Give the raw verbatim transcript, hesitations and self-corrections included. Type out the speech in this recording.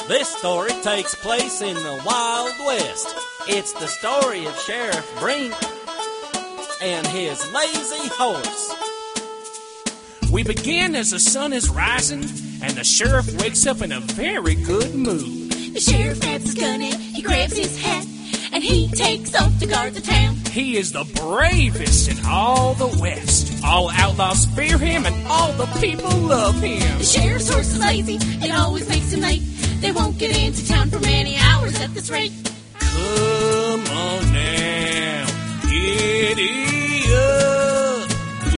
This story takes place in the Wild West. It's the story of Sheriff Brink and his lazy horse. We begin as the sun is rising, and the sheriff wakes up in a very good mood. The sheriff grabs his gun and he grabs his hat, and he takes off to guard the town. He is the bravest in all the West. All outlaws fear him, and all the people love him. The sheriff's horse is lazy, it always makes him late. They won't get into town for many hours at this rate. Come on now, giddy up.